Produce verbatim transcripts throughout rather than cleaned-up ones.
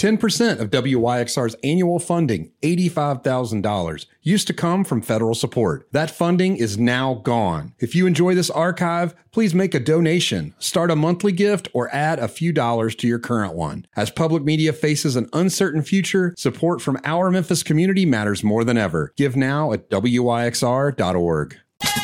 ten percent of W Y X R's annual funding, eighty-five thousand dollars, used to come from federal support. That funding is now gone. If you enjoy this archive, please make a donation, start a monthly gift, or add a few dollars to your current one. As public media faces an uncertain future, support from our Memphis community matters more than ever. Give now at W Y X R dot org.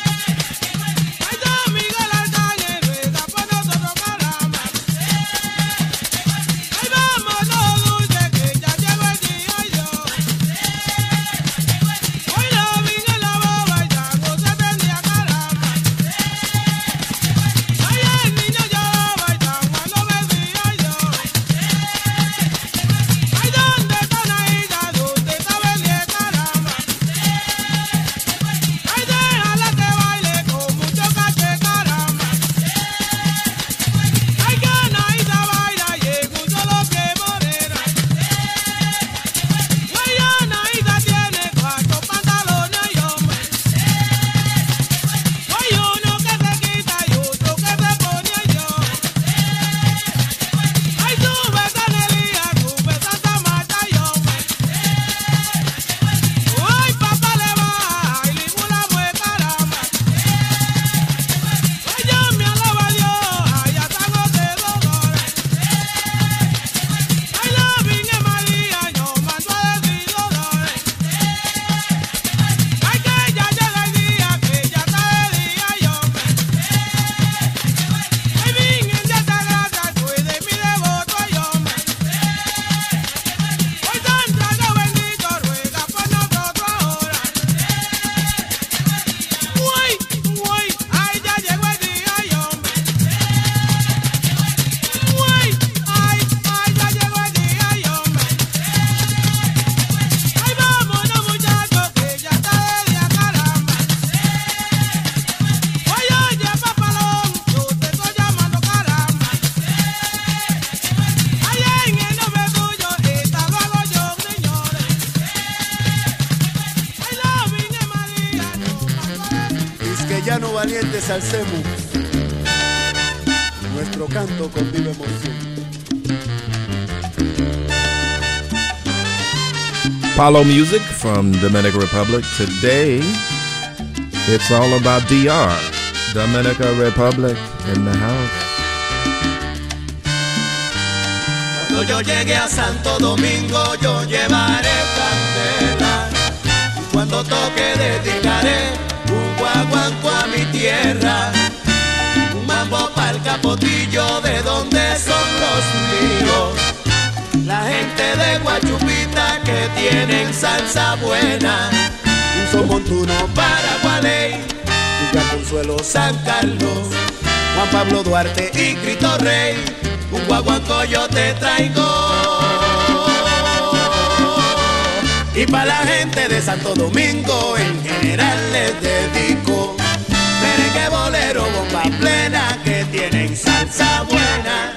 Alcemos nuestro canto con viva emoción. Palo music from Dominican Republic. Today, it's all about D R. Dominican Republic in the house. Cuando yo llegue a Santo Domingo, yo llevaré candela. Y cuando toque, dedicaré un guaguanco a mi tierra, un mambo pa'l capotillo de donde son los míos, la gente de Guachupita que tienen salsa buena, un son montuno para Gualey, un Consuelo San Carlos, Juan Pablo Duarte y Cristo Rey, un guaguanco yo te traigo. Y pa' la gente de Santo Domingo en general les dedico merengue, bolero, bomba plena que tienen salsa buena.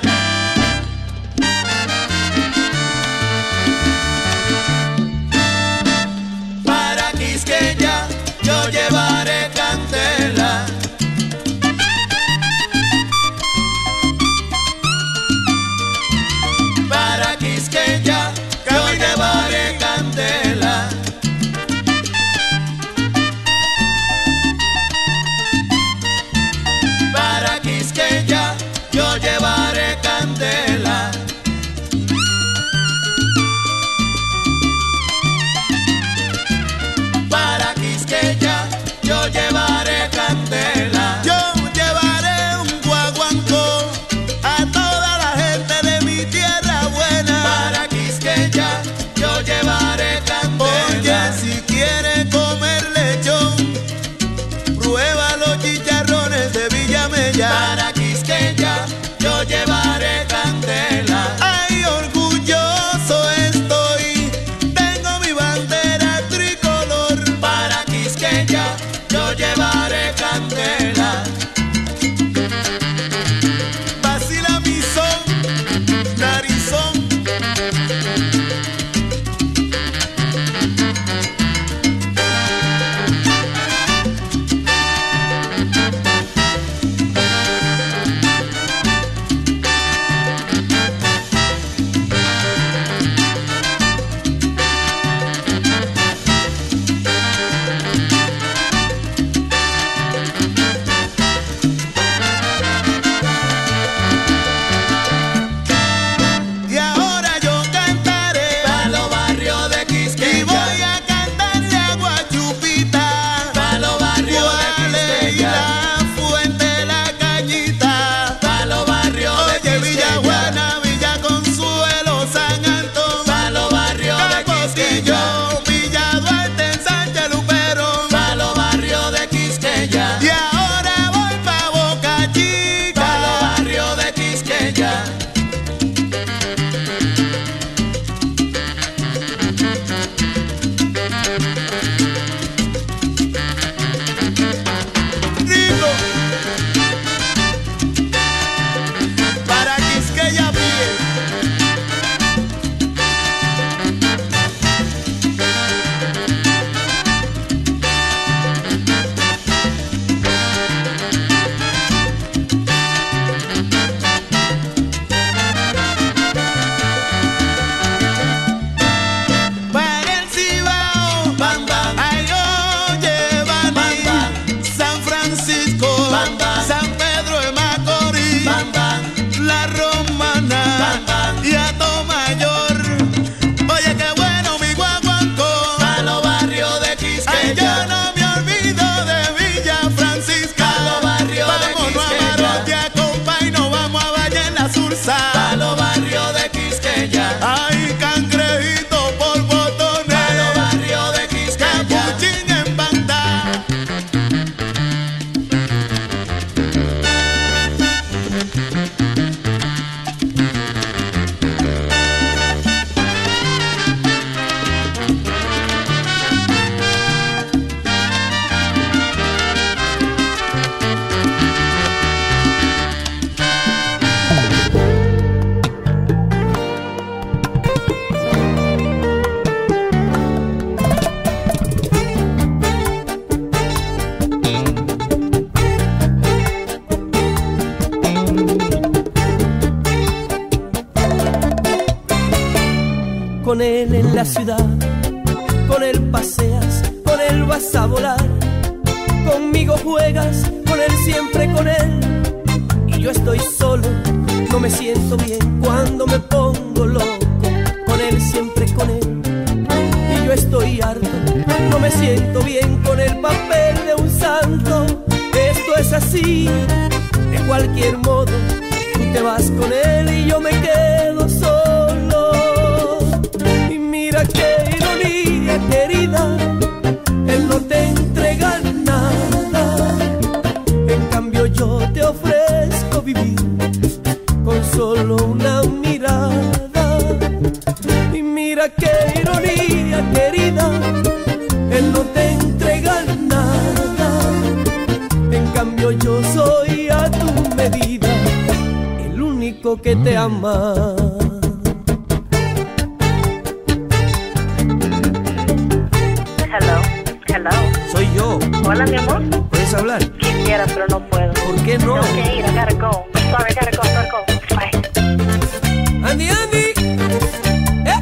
Para Quisqueya yo llevaré candela. Para Quisqueya yo llevaré candela. Para Quisqueya yo llevaré Con él en la ciudad, con él paseas, con él vas a volar. Conmigo juegas, con él siempre con él. Y yo estoy solo, no me siento bien cuando me pongo loco. Con él siempre con él. Y yo estoy harto, no me siento bien con el papel de un santo. Esto es así, de cualquier modo. Tú te vas con él y yo me quedo solo. Y mira qué ironía, querida, él no te entrega nada. En cambio yo te ofrezco vivir con solo una mirada. Y mira qué ironía, querida, él no te entrega nada. En cambio yo soy a tu medida, el único que te ama. Hello, hello. Soy yo. Hola, mi amor. ¿Puedes hablar? Quisiera, pero no puedo. ¿Por qué no? Tengo que ir, I gotta go. Sorry, I gotta go, gotta go. Bye. Andy, Andy. ¿Eh?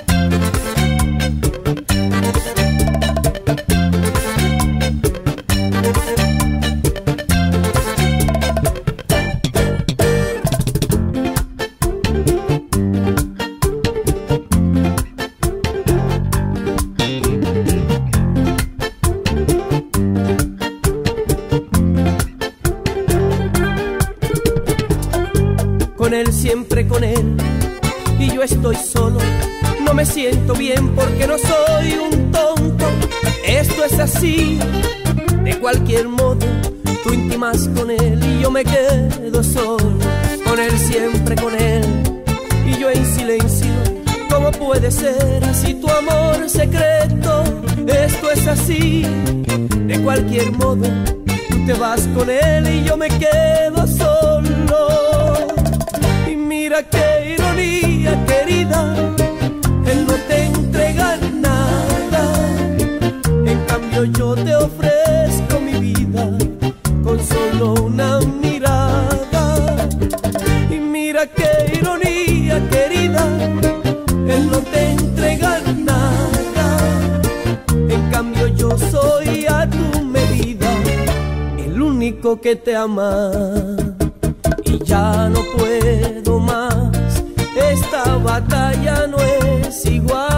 Con él siempre con él. Y yo estoy solo, no me siento bien porque no soy un tonto. Esto es así, de cualquier modo. Tú intimas con él y yo me quedo solo. Con él siempre con él. Y yo en silencio. ¿Cómo puede ser así tu amor secreto? Esto es así, de cualquier modo. Tú te vas con él y yo me quedo solo. Y mira qué ironía, querida, él no te entrega nada. En cambio yo te ofrezco mi vida con solo una mirada. Y mira qué ironía, querida, él no te entrega nada. En cambio yo soy a tu medida, el único que te ama. Y ya no puedo más, esta batalla no es igual.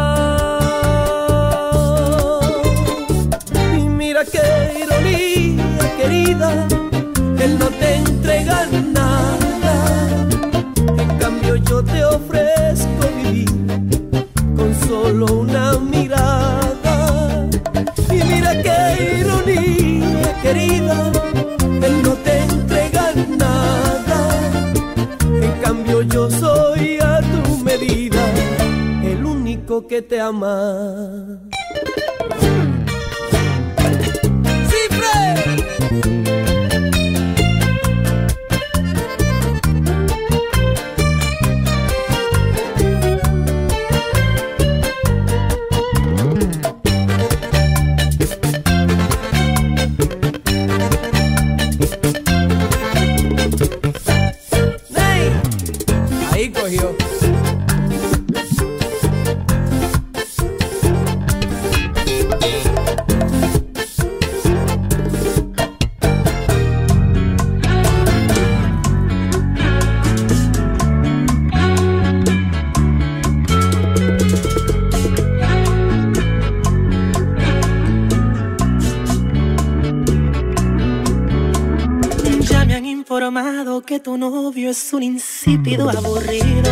Y mira qué ironía, querida, él no te entrega nada. En cambio yo te ofrezco vivir con solo una mirada. Y mira qué ironía, querida, él no te entrega nada. En cambio yo soy a tu medida, el único que te ama. Ahí cogió. Ya me han informado que tu novio es un insípido aburrido.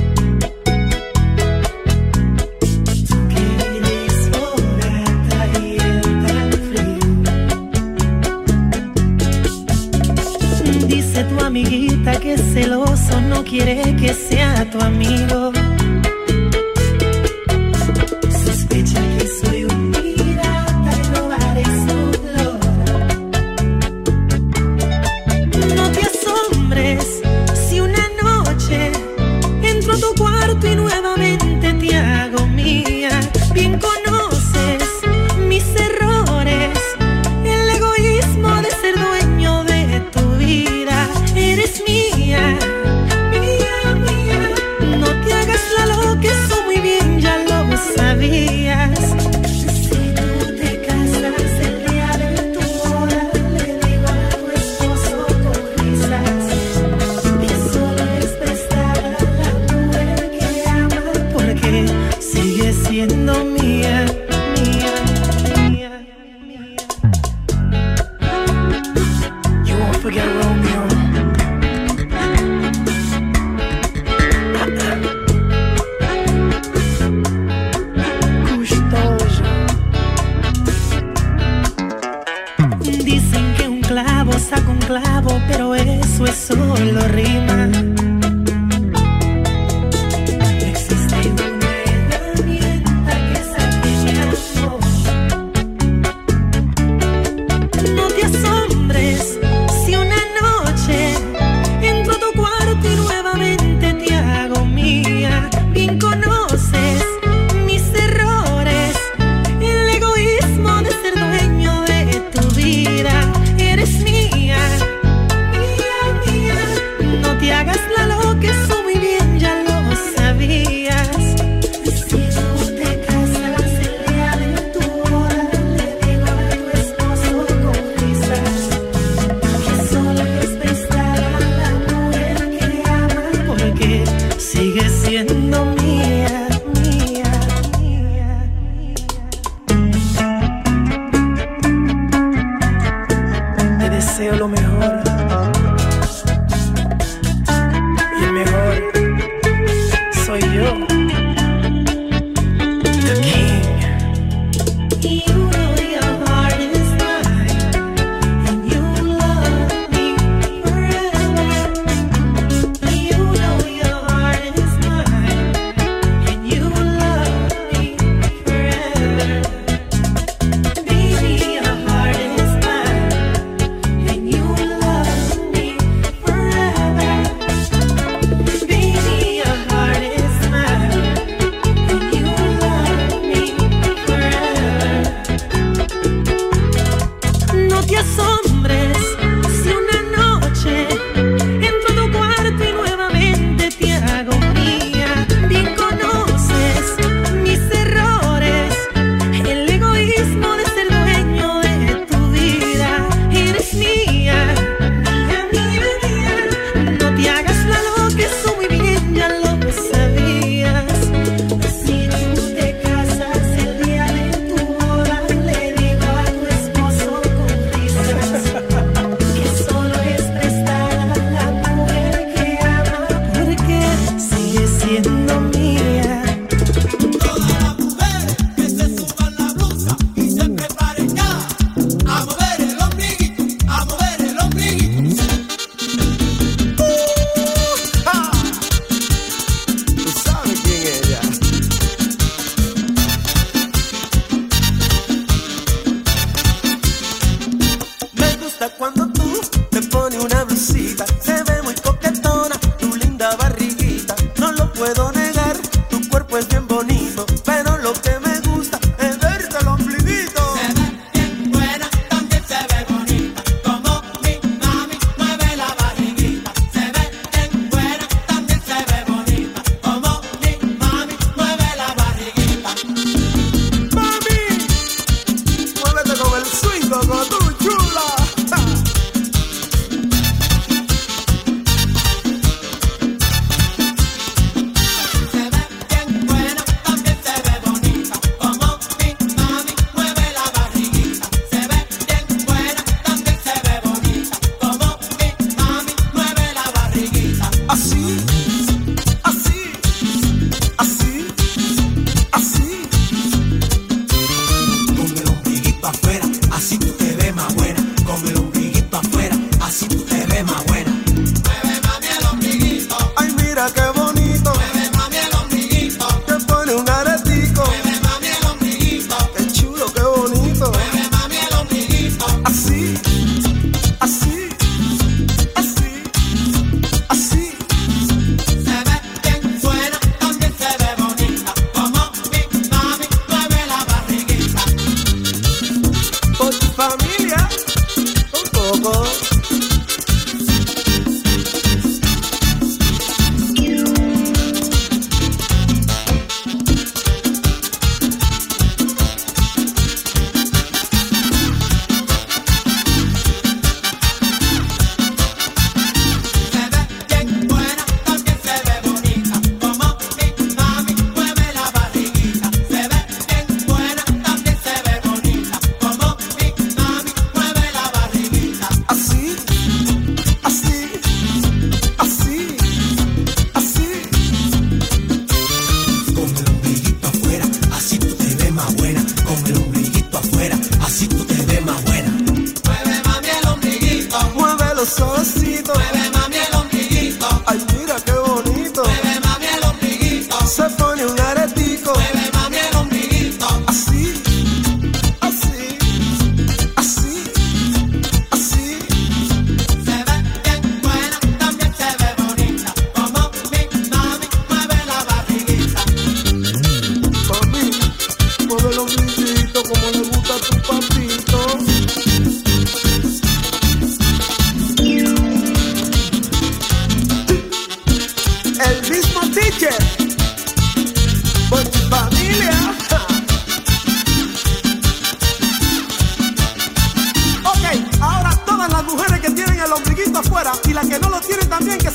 Que eres fogata y él tan frío. Dice tu amiguita que es celoso, no quiere que sea tu amigo. Sospecha que soy un pirata y robaré su flor. No te asombres si una noche entro a tu cuarto y nuevamente te hago mía. Bien conoces mis errores, el egoísmo de ser dueño de tu vida. Eres mía, mía, mía. solo rima. Existe una herramienta que saque mi amor. No te asombres si una noche entro a tu cuarto y nuevamente te hago mía. Bien conoces mis errores, el egoísmo de ser dueño de tu vida. Eres mía, mía, mía, no te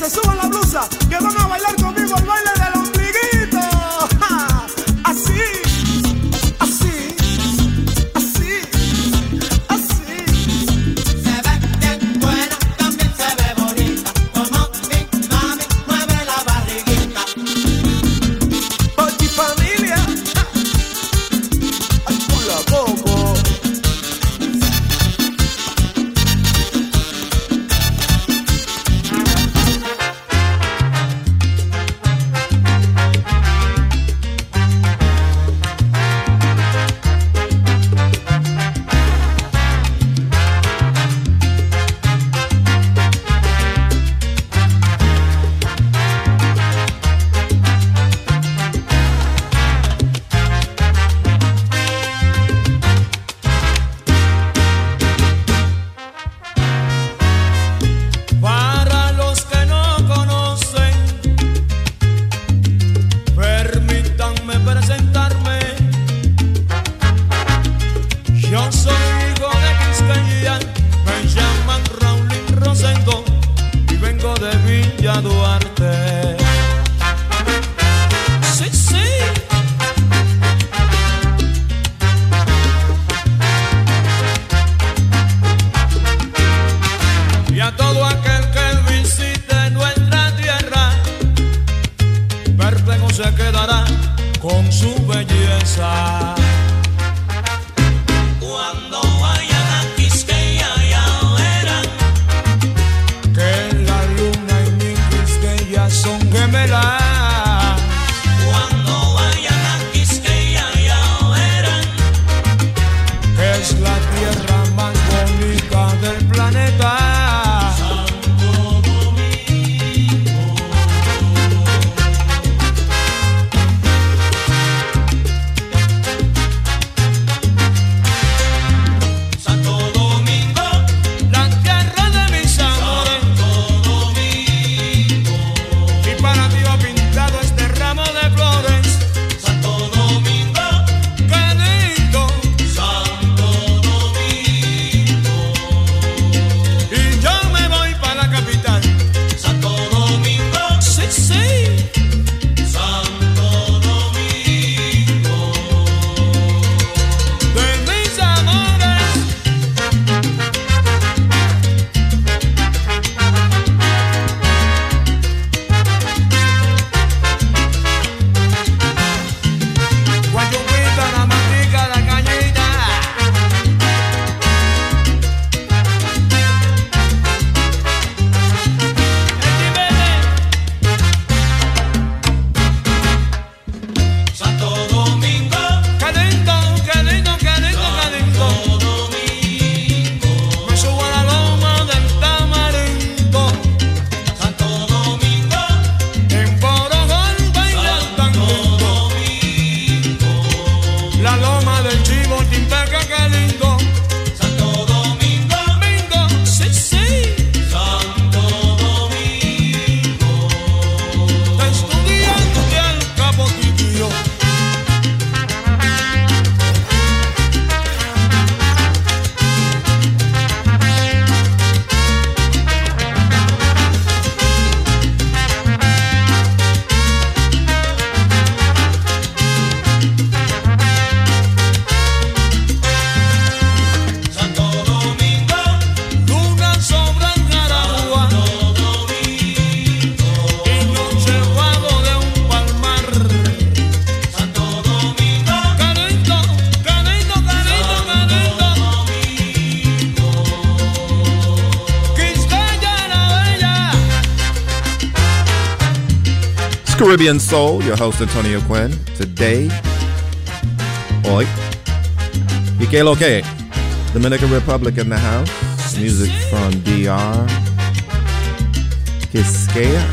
se suban la blusa, que van a bailar conmigo el baile del ombliguito. ¡Ja! Así, así, así, así. Se ve bien buena, también se ve bonita, como mi mami mueve la barriguita. Oye, familia, ¡ja! Ay, con la coco. Para los que no conocen, permítanme presentarme. Yo soy hijo de Quisqueya, me llaman Raulín Rosendo y vengo de Villa Duarte. Sí, sí. Y a todo aquel que visite nuestra tierra, perplejo se quedará con su belleza. Cuando vayan a Quisqueya ya verán que la luna y mi Quisqueya son gemelas. Cuando vayan a Quisqueya ya verán que es la tierra más bonita del planeta. Santo Domingo, la tierra de mis amores. Santo Domingo, y para ti va pintado este ramo de flores. Santo Domingo, qué lindo. Santo Domingo, y yo me voy para la capital. Santo Domingo, sí, sí. Santo Domingo, de mis amores. Guayupita, la matica, la cañita. Santo Domingo, qué lindo, qué lindo, qué lindo, qué lindo. Santo Domingo, me subo a la loma del Tamarindo. Santo Domingo, en Porogón bailan tan lindo. La loma del Chivo Timpeque, qué lindo. Santo Domingo, Domingo, sí, sí. Santo Domingo, de estudiante al Capotillo. Santo Domingo, luna sobre el Jaragua. Santo Domingo, y noche bajo de un palmar. Santo Domingo, qué lindo, qué lindo, qué lindo, qué lindo. Quisqueya la bella. It's Caribbean Soul, your host Antonio Quinn. Today, hoy, y que lo que? Dominican Republic in the house. Music from D R. Quisqueya.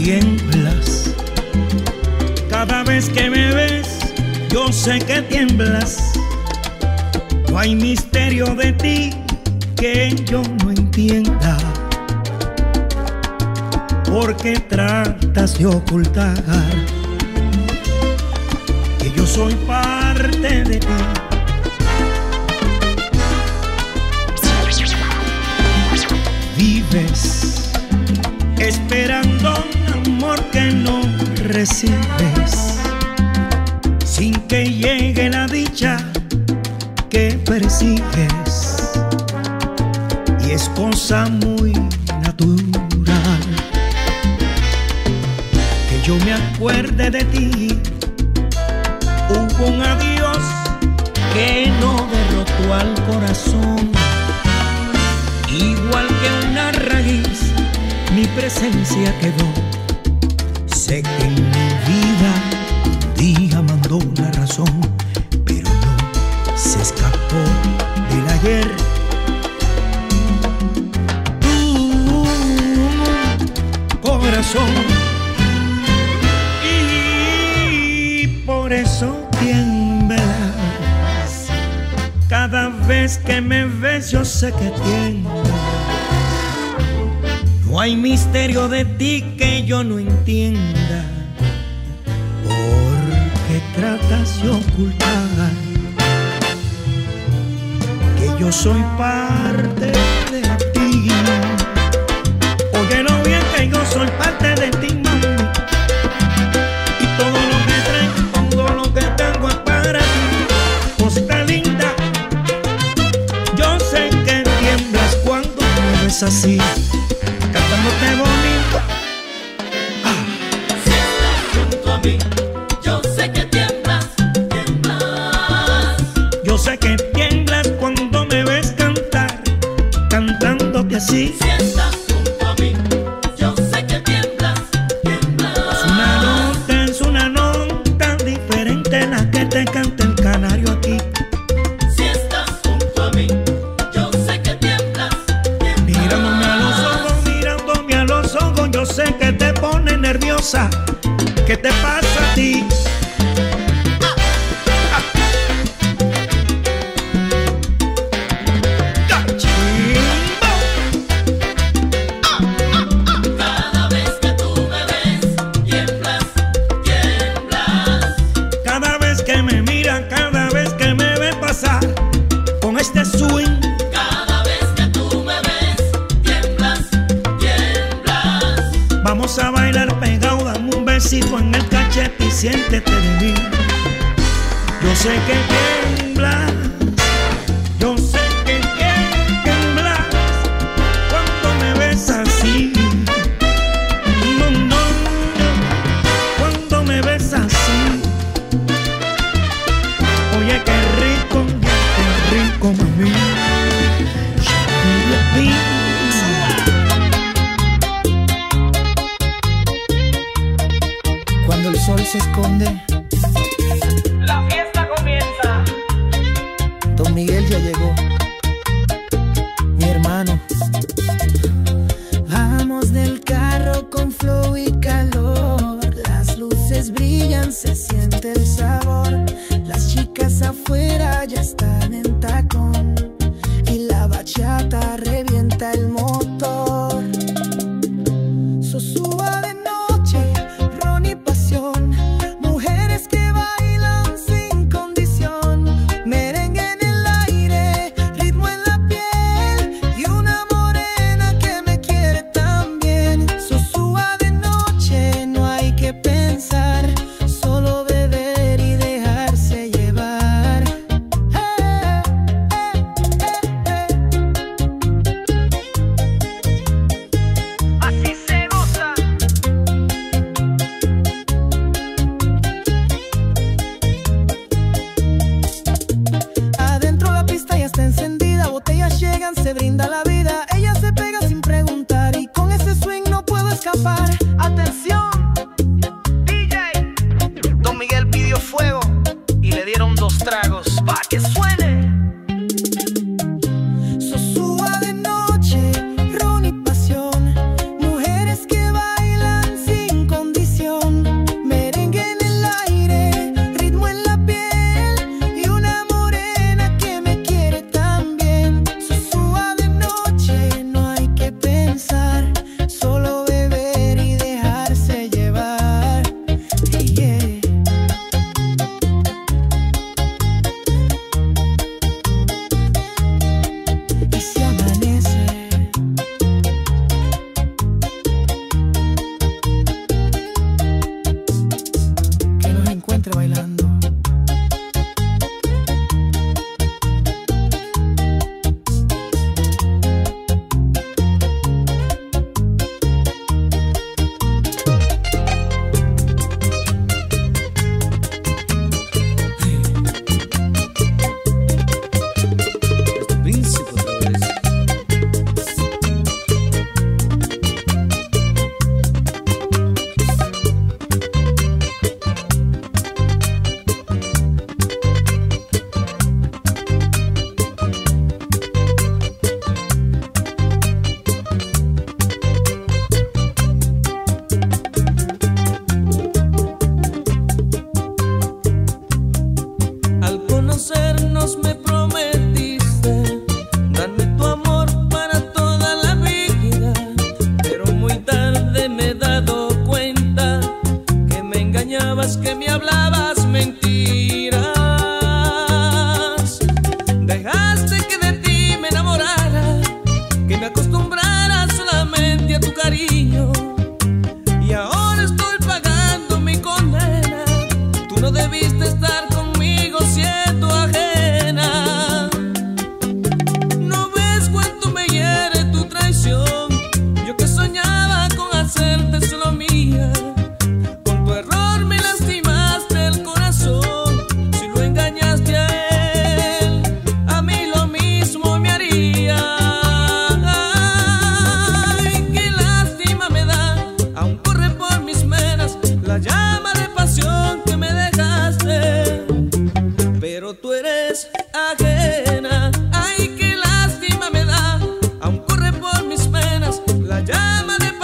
tiemblas. Cada vez que me ves, yo sé que tiemblas. No hay misterio de ti que yo no entienda. ¿Por qué tratas de ocultar que yo soy parte de ti? Vives esperando un amor que no recibes, sin que llegue la dicha que persigues. Y es cosa muy natural que yo me acuerde de ti. Hubo un adiós que no derrotó al corazón. Igual que una raíz, mi presencia quedó. Sé que en mi vida un día mandó la razón, pero no se escapó del ayer. Tu corazón, y por eso tiemblas. Cada vez que me ves yo sé que tiemblas. No hay misterio de ti que yo no entienda. ¿Por qué tratas de ocultar que yo soy parte de ti? Óyelo bien que yo soy parte de ti, mami. Y todo lo que traigo, todo lo que tengo es para ti. Cosita linda, yo sé que tiemblas cuando me ves así, cantándote bonito. Ah. Si estás junto a mí, yo sé que tiemblas, tiemblas. Yo sé que tiemblas cuando me ves cantar, cantándote así. Si estás junto a mí, yo sé que tiemblas, tiemblas. Es una nota, es una nota diferente la que te canta el canario aquí. Si estás junto a mí, yo sé que tiemblas, tiemblas. Mirándome a los ojos, mirándome a los ojos, yo sé que te pone nerviosa. ¿Qué te pasa a ti? Cada vez que tú me ves, tiemblas, tiemblas. Cada vez que me mira, cada vez que me ve pasar con este swing. Cada vez que tú me ves, tiemblas, tiemblas. Vamos a bailar pegado, dame un besito en el cachete y siéntete de mí. Yo sé que tiemblas, yo sé que tiemblas cuando me ves así. No, no, no, cuando me ves así. Oye, qué rico, qué rico, mami. Cuando el sol se esconde, La fiesta comienza. Don Miguel ya llegó, mi hermano. Vamos del carro con flow y calor. Las luces brillan, se siente el sabor. Las chicas afuera ya están en tacón y la bachata revienta el motor. Sosúa de noche, ron y pasión. Mujeres que bailan sin condición. Merengue en el aire, ritmo en la piel. Y una morena que me quiere tan bien. Sosúa de noche, no hay que pensar. Solo beber y dejarse llevar. Eh, eh, eh, eh. Así se goza. Adentro la pista ya está encendida, botellas llegan, se brinda la vida. Ella se pega sin preguntar y con ese swing no puedo escapar. Atención, D J. Don Miguel pidió fuego y le dieron dos tragos pa' que suene. Sosúa de noche, ron y pasión. Mujeres que bailan sin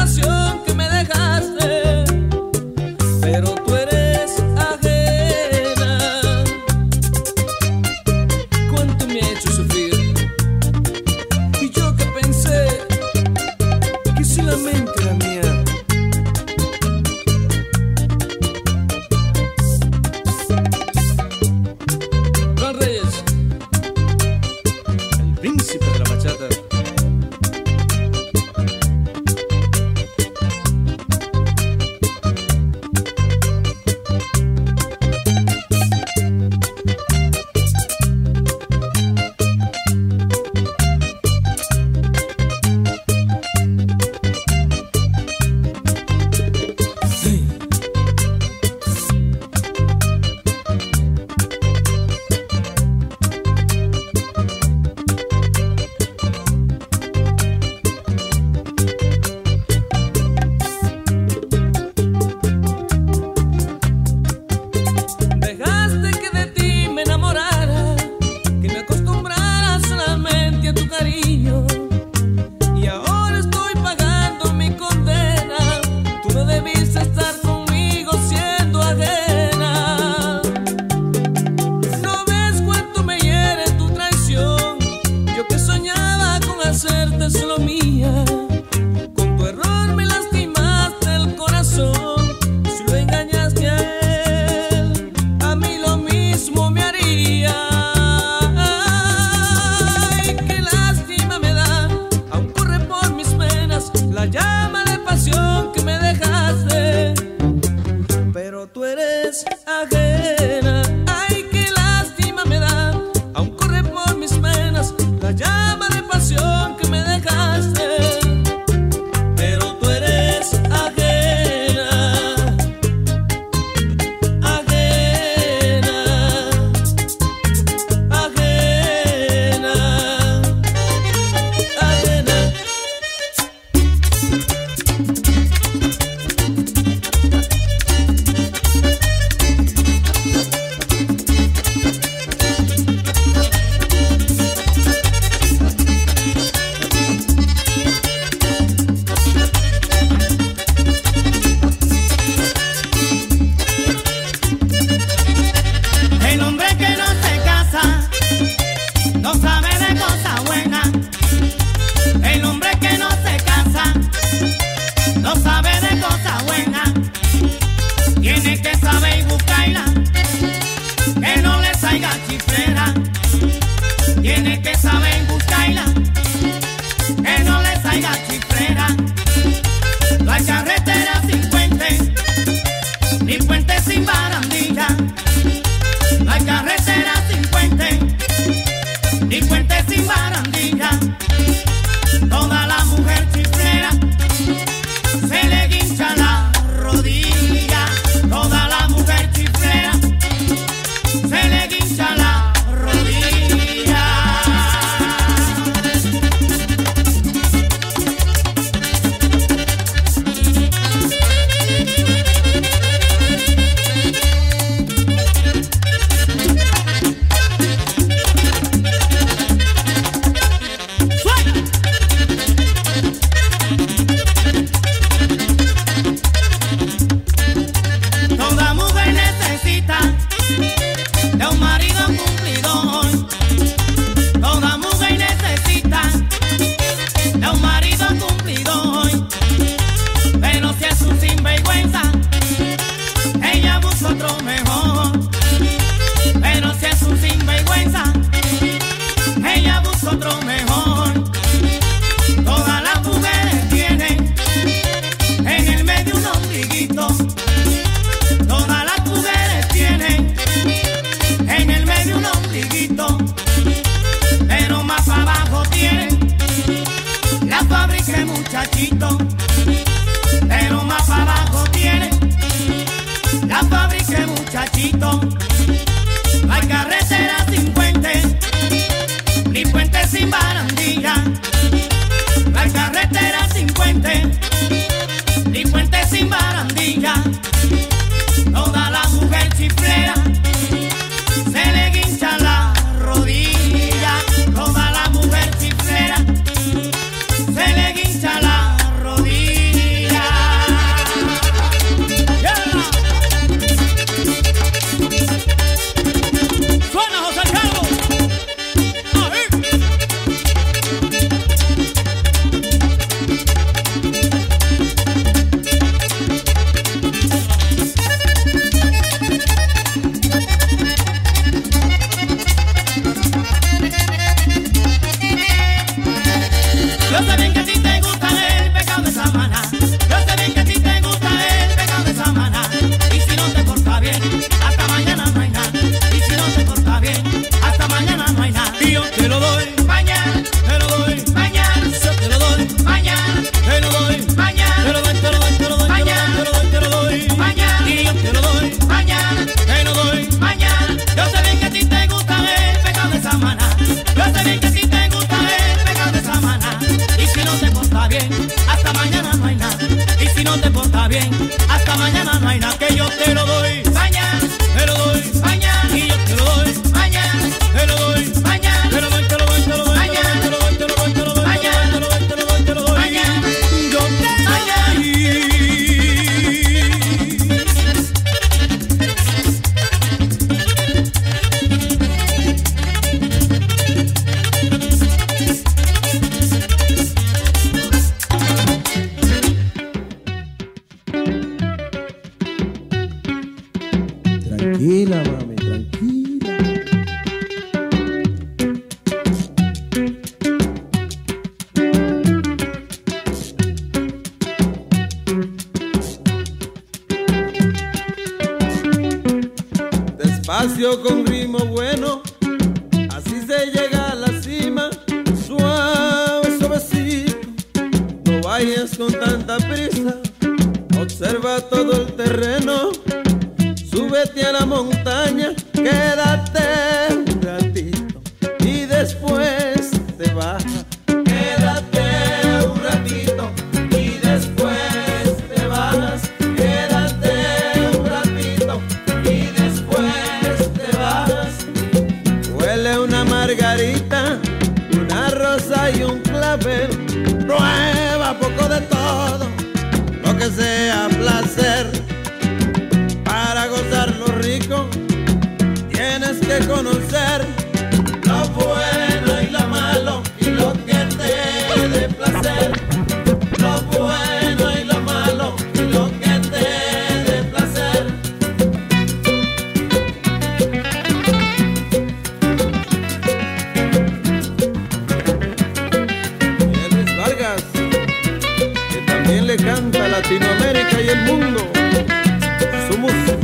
pasión que me dejaste, pero tú eres ajena. Cuánto me ha hecho sufrir, y yo que pensé que solamente era mía. Juan Reyes, el príncipe de la bachata. Dejaste que de ti me enamorara, que me acostumbrara solamente a tu cariño, y ahora estoy pagando mi condena. Tú no debiste estar conmigo siendo ajena. ¿No ves cuánto me hiere tu traición? Yo que soñaba con hacerte solo mía. Con tu error me lastimaste el corazón. Si lo engañaste a él, a mí lo mismo me haría. Ay, qué lástima me da, aún corre por mis venas la llama de pasión que me dejaste, pero tú eres ajena. Ay, qué lástima me da, aún corre por mis venas la llama de pasión que me dejaste, pero tú eres ajena, ajena, ajena, ajena. El hombre que no se casa no sabe de cosa buena. El hombre que no se casa no sabe de cosa buena. Tiene que saber buscarla, que no le salga chiflera. Tiene que saber buscarla, que no le salga chiflera. No hay carretera sin puente, ni puente sin barandilla. No hay carretera sin puente, ni puente sin barandilla. Toda la mujer chiflera se le Tranquila, mami, tranquila. Despacio con ritmo bueno, así se llega a la cima. Suave, suavecito, no vayas con tanta prisa. Observa todo el terreno, súbete a la montaña, quédate un ratito y después te bajas. Quédate un ratito y después te bajas. Quédate un ratito y después te bajas. Huele una margarita, una rosa y un clavel. Prueba poco de todo, lo que sea placer. Para gozar lo rico tienes que conocer lo bueno y lo malo y lo que te dé placer. Lo bueno y lo malo y lo que te dé placer. Y Luis Vargas, que también le canta a Latinoamérica y el mundo su música.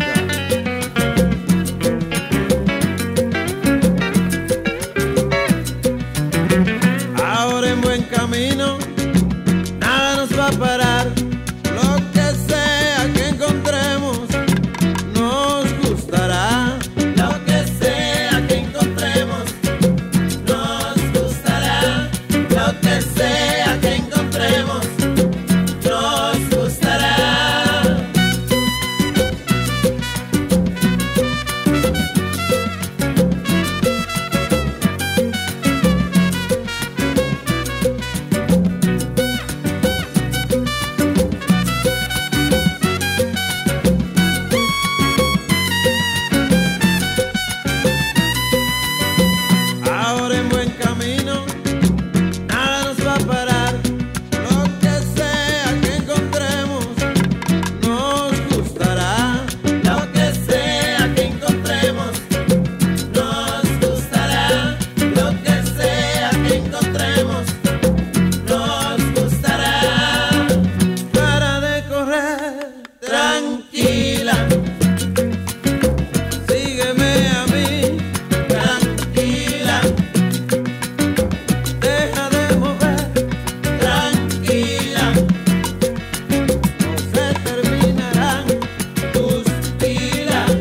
Ahora en buen camino, nada nos va a parar. Lo que sea que encontremos nos gustará. Lo que sea que encontremos nos gustará. Lo que sea que encontremos nos gustará. Ahora en buen camino, nada nos va a parar. Lo que sea que encontremos nos gustará. Lo que sea que encontremos nos gustará. Lo que sea que encontremos nos gustará. Para de correr, tranquila. Sígueme a mí, tranquila. Deja de mover, tranquila. No se terminarán tus pilas.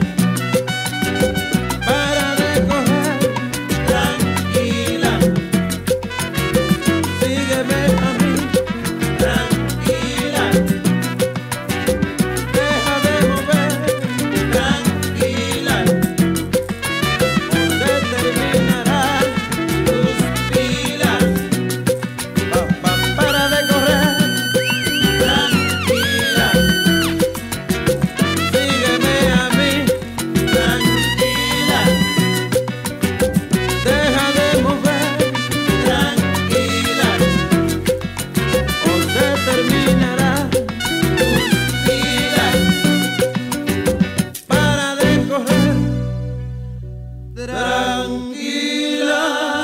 Para de correr, tranquila. Sígueme a mí, tranquila. Deja de mover, tranquila. No se terminarán tus pilas. Pa, pa, para de correr, tranquila. Sígueme a mí, tranquila. Deja de mover, tranquila. O se terminarán tus pilas. Para de correr, tranquila.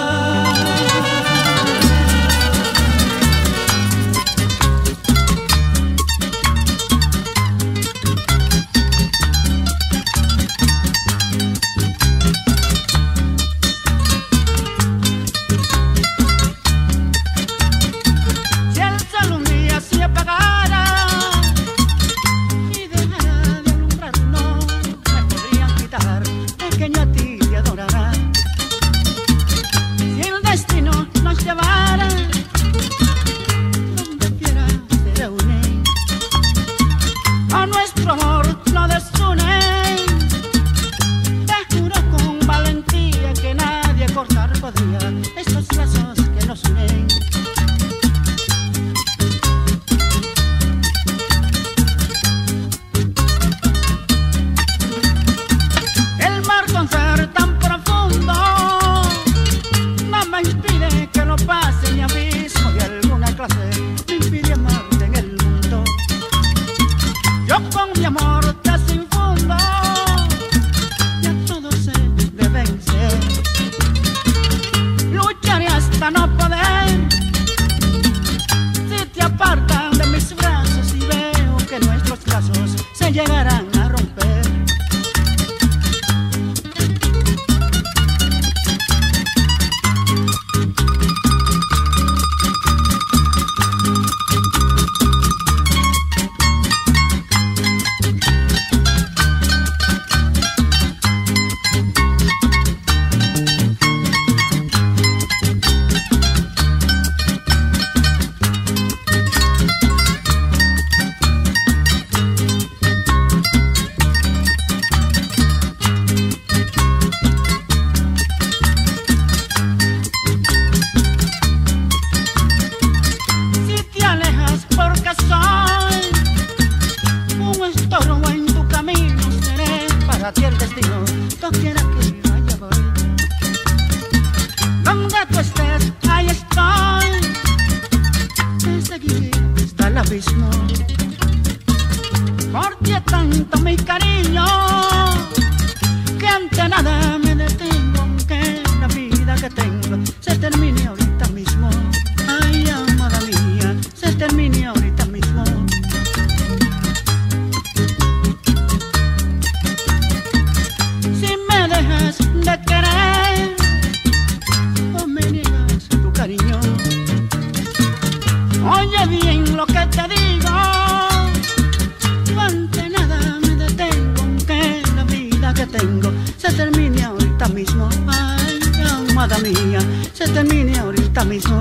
Si el sol un día se apagara y dejara de alumbrarnos, me podrían quitar, pequeño, a ti te adorará. Si el destino nos llevara, donde quiera se reúne, a nuestro amor lo desune. Te juro con valentía que nadie cortar podría estos lazos que nos unen. El mar con ser tan profundo no me impide que no pase ni abismo de alguna clase, me impide amarte en el mundo. Yo con mi amor te infundo quiera que vaya voy. Donde tú estés, ahí estoy. Te seguiré hasta el abismo. Por ti es tanto mi cariño que ante nada me detengo, aunque la vida que tengo se termine ahorita mismo. Ay, amada mía, se termine ahorita mismo. Si me dejas de querer o me niegas tu cariño, oye bien lo que te digo. Ante nada me detengo, aunque la vida que tengo se termine ahorita mismo. Ay, amada mía, se termine ahorita mismo.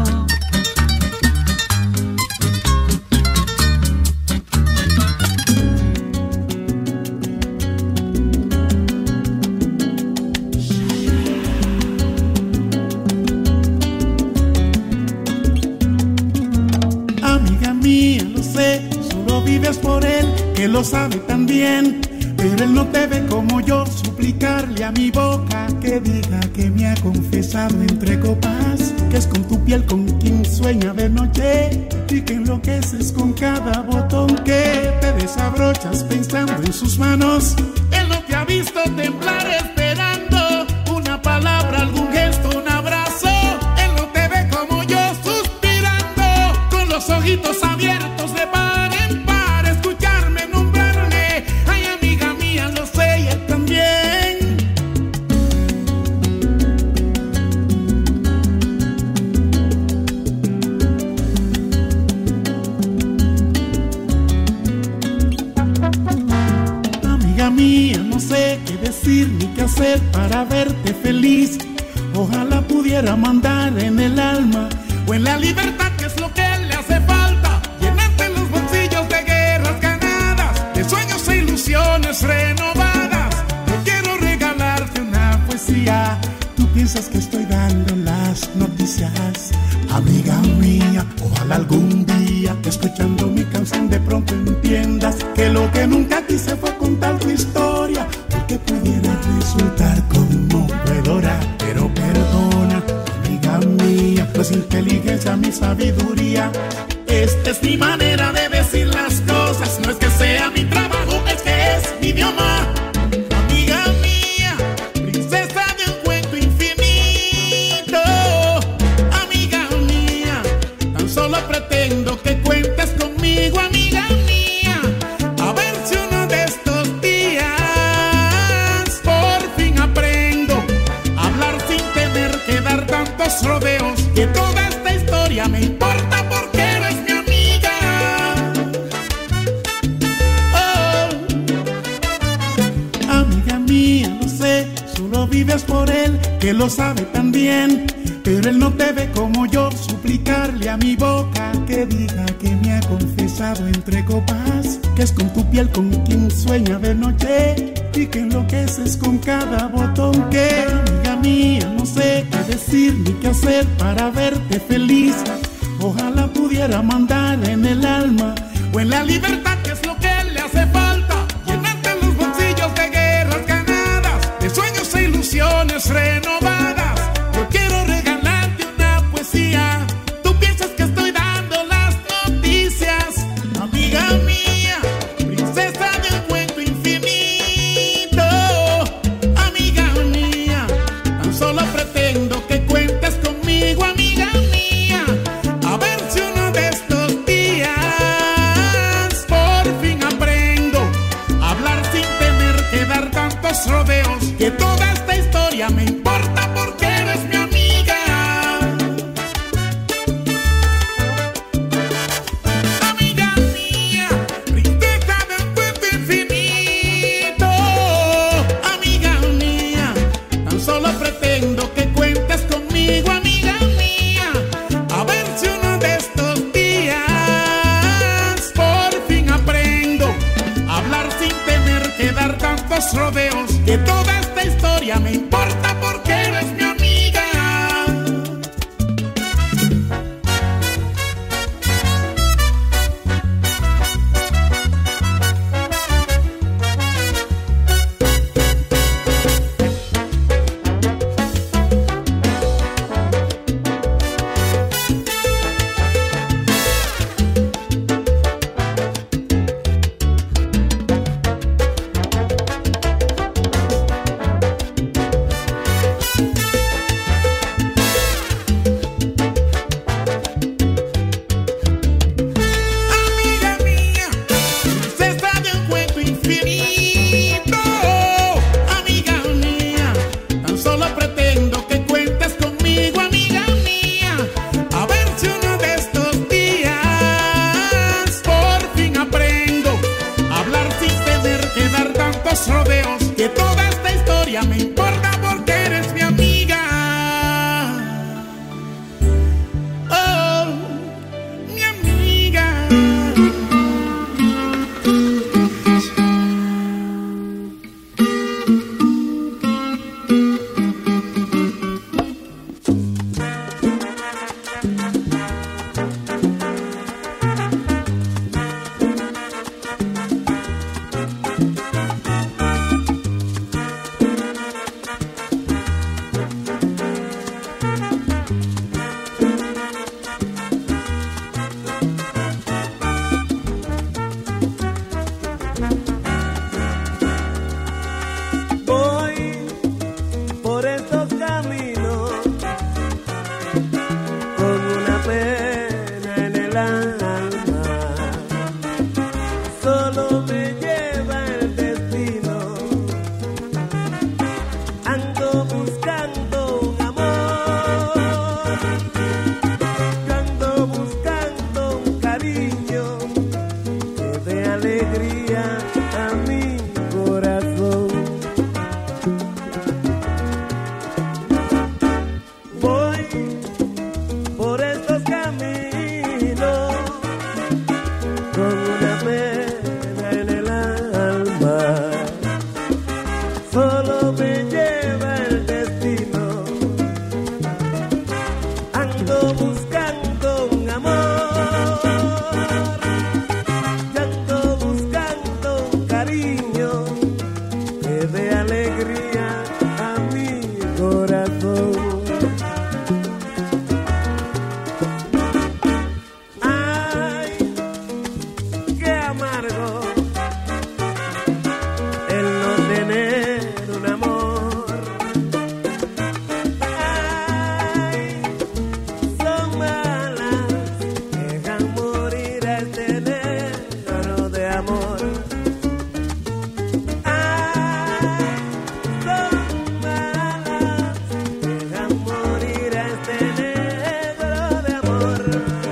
Amiga mía, lo sé, solo vives por él, que lo sabe tan bien, pero él no te ve como yo. Suplicarle a mi boca que diga que me ha confesado entre copas, que es con tu piel con quien sueña de noche, y que enloqueces con cada botón que te desabrochas pensando en sus manos. Él no te ha visto temblar esperando una palabra, algún gesto, un abrazo. Él no te ve como yo suspirando con los ojitos abiertos de par en par, escucharme nombrarme. Ay, amiga mía, lo sé y él también. Amiga mía, no sé qué decir ni qué hacer para verte feliz. Ojalá pudiera mandar en el alma o en la libertad, que es lo que le hace falta. Llenarte los bolsillos de guerras ganadas, de sueños e ilusiones renovadas. Yo quiero regalarte una poesía. Tú piensas que estoy dando las noticias. Amiga mía, ojalá algún día, escuchando mi canción, de pronto entiendas que lo que nunca quise fue contar tu historia, porque pudiera resultar conmovedora. Pero perdona, amiga mía, no es inteligencia mi sabiduría. Esta es mi manera de decir las cosas. No es que sea mi trabajo, es que es mi idioma. Amiga mía, princesa de un cuento infinito. Amiga mía, tan solo pretendo que cuentes conmigo, amiga mía. A ver si uno de estos días por fin aprendo a hablar sin tener que dar tantos rodeos, que toda esta historia me importa porque eres mi amiga. Oh, amiga mía, lo sé, solo vives por él, que lo sabe tan bien, pero él no te ve como yo. Suplicarle a mi boca que diga que me ha confesado entre copas, que es con tu piel con quien sueña de noche, y que enloqueces con cada botón. Que, amiga mía, no sé qué decir ni qué hacer para verte feliz. Ojalá pudiera mandar en el alma o en la libertad, que es lo que le hace falta. Llenarte los bolsillos de guerras ganadas, de sueños e ilusiones renovadas. Yo quiero regalarte una poesía. Tú piensas que estoy dando las noticias. Amiga mía, princesa de un cuento infinito. Amiga mía, tan solo pretendo que cuentes conmigo, amiga mía. A ver si uno de estos días por fin aprendo a hablar sin tener que dar tantos rodeos, que toda esta historia me importa porque eres mi amiga. Amiga mía, princesa de un cuento infinito. Amiga mía, tan solo pretendo que cuentes conmigo, amiga mía. A ver si uno de estos días por fin aprendo a hablar sin tener que dar tantos rodeos, que toda esta historia me importa porque eres mi amiga. solo me lleva el destino. Ando buscando un amor, yo ando buscando un cariño que dé alegría a mi corazón. Voy por estos caminos con una pena en el alma, solo me lleva el destino. Ando buscando un amor, yo ando buscando un cariño que dé alegría a mi corazón. Ay, qué amargo el no tener un amor. Ay, son malas, dejan morir a este negro de amor. Ay, son malas, dejan morir a este negro de amor.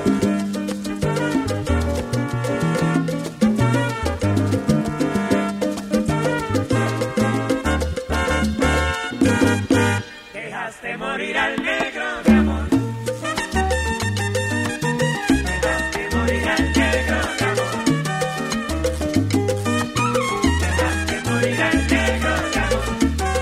Dejaste morir al negro de amor. Dejaste morir al negro de amor. Dejaste morir al negro de amor.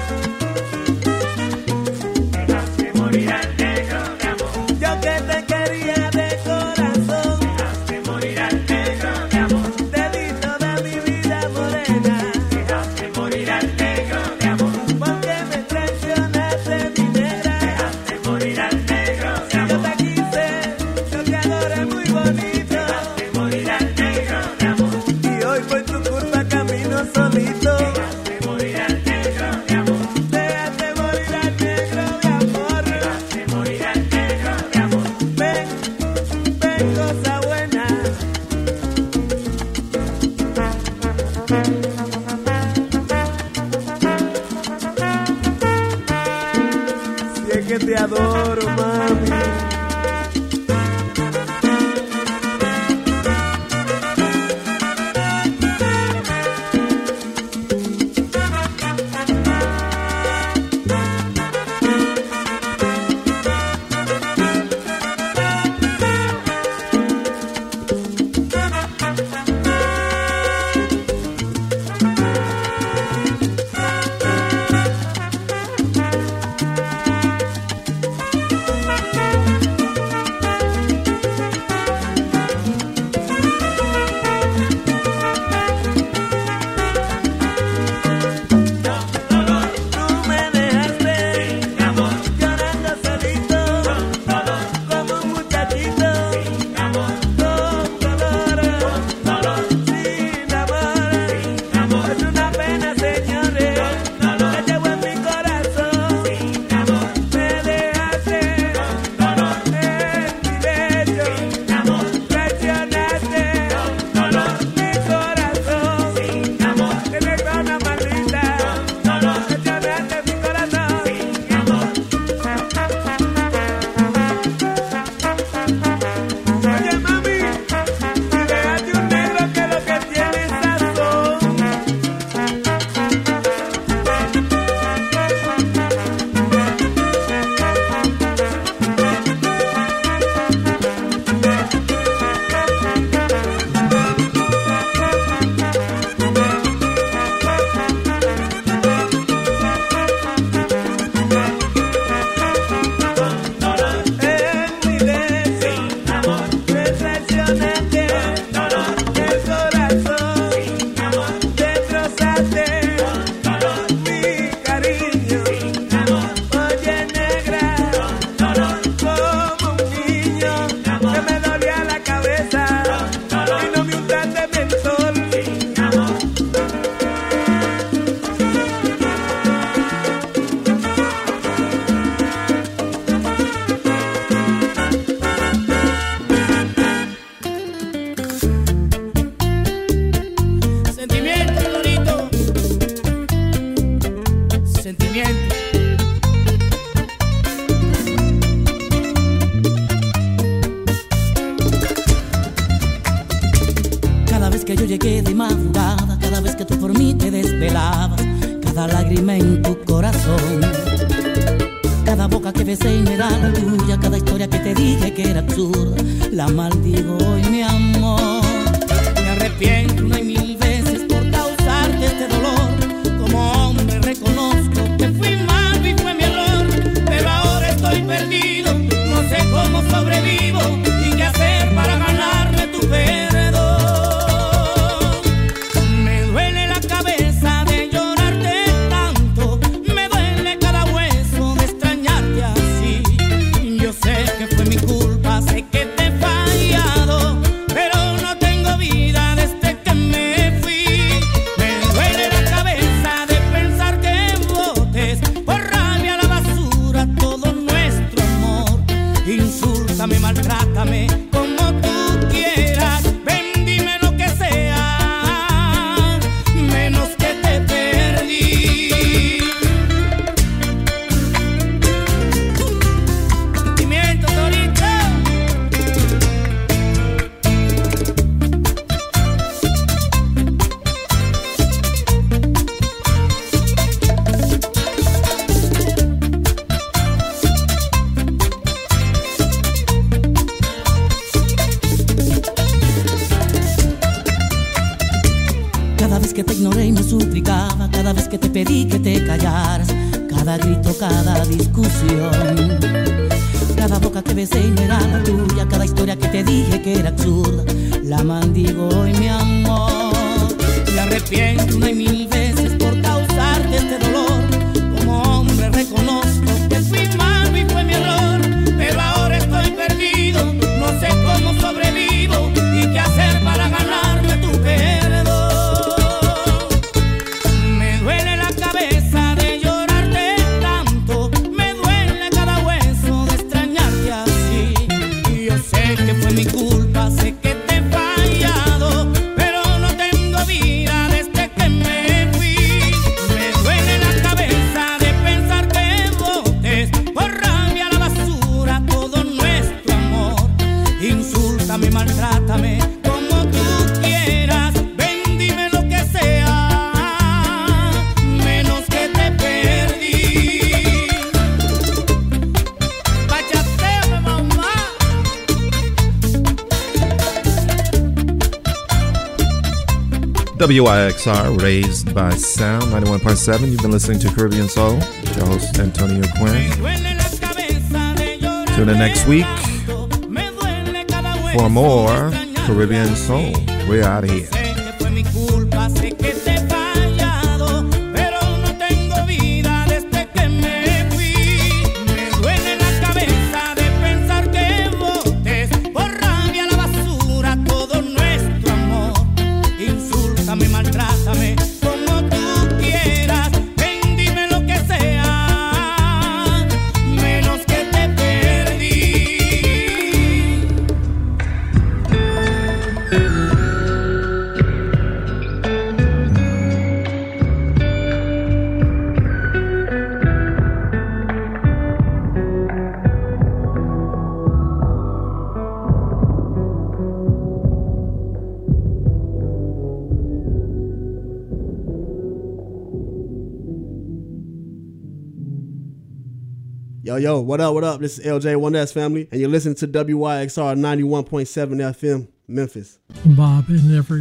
Dejaste morir al negro de amor. Yo que te quería de corazón. Dejaste morir al negro de amor. Te di toda mi vida morena. Dejaste morir al negro de amor. Porque me traicionaste, mi negra. Dejaste morir al negro de amor. Yo te quise, yo te adoré muy bonito. Dejaste morir al negro de amor. Y hoy por tu culpa camino solito. Dejaste morir al negro de amor. Dejaste morir al negro de amor. Dejaste morir al negro de amor. Ven, ven, cosa buena. Si es que te adoro, mami. cada lágrima en tu corazón. Cada boca que besé y me da la tuya, cada historia que te dije que era absurda, la maldigo hoy, mi amor. Me arrepiento una y mil veces por causarte este dolor. Como hombre reconozco que fui malo y fue mi error, pero ahora estoy perdido, no sé cómo sobrevivo y qué hacer para ganarme tu perdón. Me duele la cabeza de llorarte tanto, me duele cada hueso de extrañarte así. Yo sé que fue mi culpa, sé que te he fallado, pero no tengo vida desde que me fui. Me duele la cabeza de pensar que botes por rabia a la basura todo nuestro amor. Insúltame, maltrátame como tú quieras, ven, dime lo que sea, menos que te perdí. Sentimiento, Torito. Cada vez que te ignoré y me suplicaba, cada vez que te pedí que te callaras, cada grito, cada discusión, cada boca que besé y no era la tuya, cada historia que te dije que era absurda, la maldigo hoy, mi amor. Me arrepiento una y mil veces por causarte este dolor. Como hombre reconozco que fui malo y fue mi error, pero ahora estoy perdido, no sé cómo sobrevivo y qué hacer para ganarme tu perdón. Me duele la cabeza de llorarte tanto, me duele cada hueso de extrañarte así. Y yo sé que fue mi culpa, sé que te he fallado, pero no tengo vida desde que me fui. Me duele la cabeza de pensar que botes por rabia a la basura todo nuestro amor. Insúltame, maltrátame como tú quieras, ven, dime lo que sea, menos que te perdí. Bachateame, mamá. W I X R, Raised by Sound, ninety-one point seven. You've been listening to Caribbean Soul. Your host, Antonio Quinn. Tune in next week for more Caribbean Soul. We're out of here. Sé que fue mi culpa, sé que te he fallado, pero no tengo vida desde que me fui. Me duele la cabeza de pensar que botes por rabia a la basura todo nuestro amor. Insúltame, maltrátame como tú quieras, ven, dime lo que sea, menos que te perdí. Yo, yo, what up, what up? This is L J one S family, and you're listening to W Y X R ninety-one point seven F M, Memphis. Bob and every